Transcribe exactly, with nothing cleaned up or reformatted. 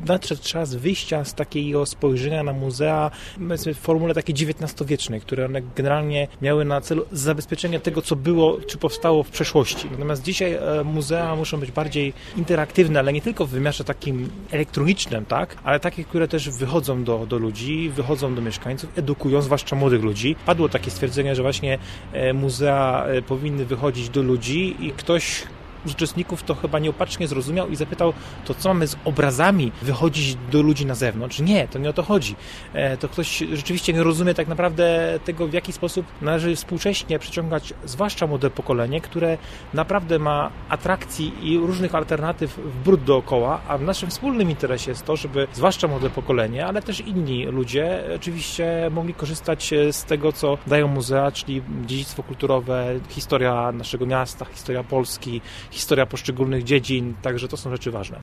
nadszedł czas wyjścia z takiego spojrzenia na muzea w formule takiej dziewiętnastowiecznej, które one generalnie miały na celu zabezpieczenie tego, co było, czy powstało w przeszłości. Natomiast dzisiaj muzea muszą być bardziej interaktywne, ale nie tylko w wymiarze takim elektronicznym, tak, ale takie, które też wychodzą do, do ludzi, wychodzą do mieszkańców, edukują, zwłaszcza młodych ludzi. Padło takie stwierdzenie, że właśnie muzea powinny wychodzić do ludzi i ktoś z uczestników to chyba nieopatrznie zrozumiał i zapytał, to co mamy z obrazami wychodzić do ludzi na zewnątrz? Nie, to nie o to chodzi. To ktoś rzeczywiście nie rozumie tak naprawdę tego, w jaki sposób należy współcześnie przyciągać zwłaszcza młode pokolenie, które naprawdę ma atrakcji i różnych alternatyw w bród dookoła, a w naszym wspólnym interesie jest to, żeby zwłaszcza młode pokolenie, ale też inni ludzie oczywiście mogli korzystać z tego, co dają muzea, czyli dziedzictwo kulturowe, historia naszego miasta, historia Polski, historia poszczególnych dziedzin, także to są rzeczy ważne.